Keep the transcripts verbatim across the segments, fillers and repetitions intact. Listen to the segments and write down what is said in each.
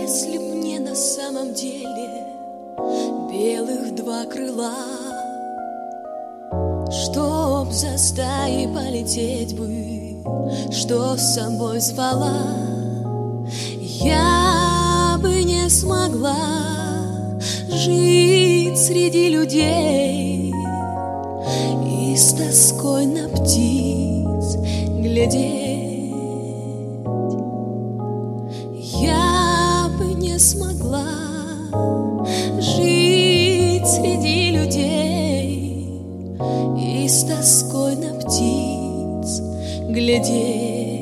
Если б мне на самом деле белых два крыла, чтоб за стаей полететь бы, что с собой звала, я бы не смогла жить среди людей и с тоской на птиц глядеть. Я бы не смогла жить среди людей и с тоской на птиц глядеть.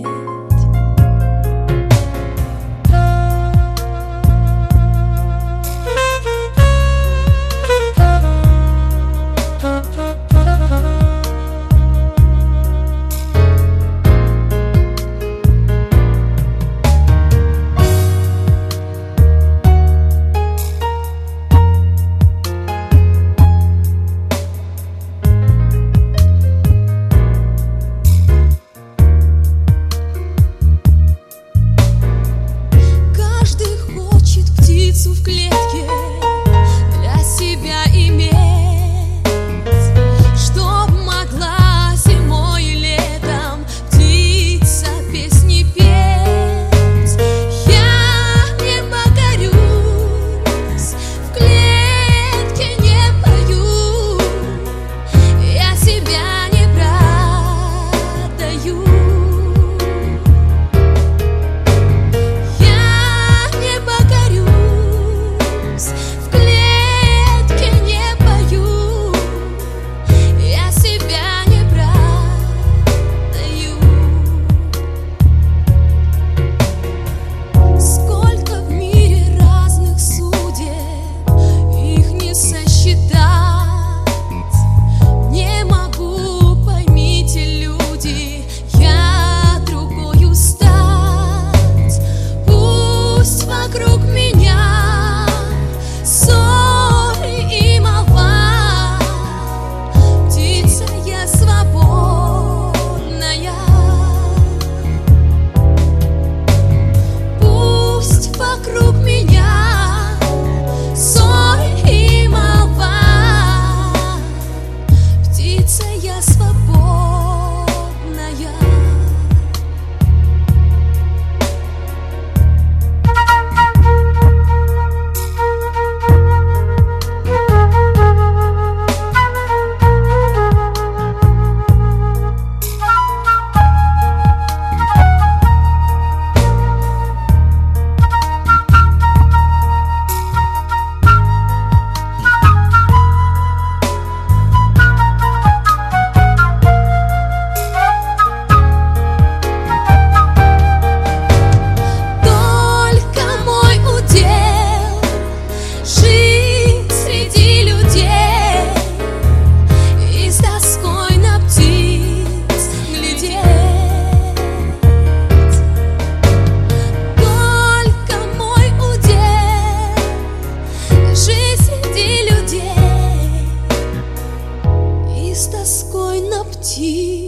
В клетке для себя иметь, чтоб могла зимой и летом птица песни петь. Я не покорюсь, в клетке не пою, я себя не продаю. В клетке не пою, я себя не продаю. Сколько в мире разных судеб, их не сосчитать. Не могу, поймите, люди, я другою стать. Пусть вокруг меня ссоры и молва, птица я свободная. Пусть вокруг меня ссоры и молва, птица я свободная. С тоской на птиц